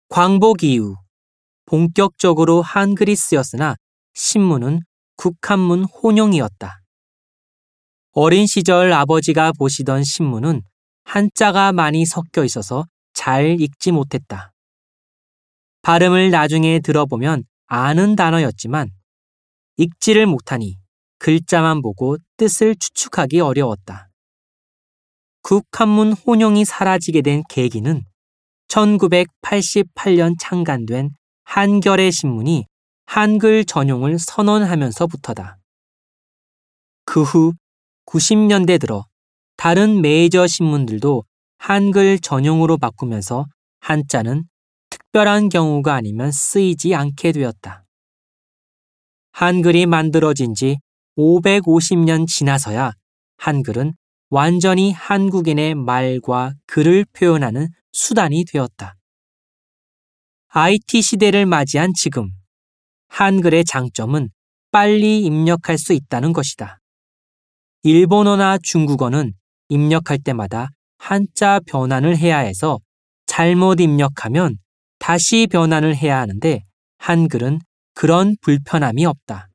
광복 이후 본격적으로 한글이 쓰였으나 신문은 국한문 혼용이었다. 어린 시절 아버지가 보시던 신문은 한자가 많이 섞여 있어서 잘 읽지 못했다. 발음을 나중에 들어보면 아는 단어였지만 읽지를 못하니 글자만 보고 뜻을 추측하기 어려웠다. 국한문 혼용이 사라지게 된 계기는 1988년 창간된 한겨레 신문이 한글 전용을 선언하면서부터다. 그 후 90년대 들어 다른 메이저 신문들도 한글 전용으로 바꾸면서 한자는 특별한 경우가 아니면 쓰이지 않게 되었다. 한글이 만들어진 지 550년 지나서야 한글은 완전히 한국인의 말과 글을 표현하는 수단이 되었다. IT 시대를 맞이한 지금, 한글의 장점은 빨리 입력할 수 있다는 것이다. 일본어나 중국어는 입력할 때마다 한자 변환을 해야 해서 잘못 입력하면 다시 변환을 해야 하는데 한글은 그런 불편함이 없다.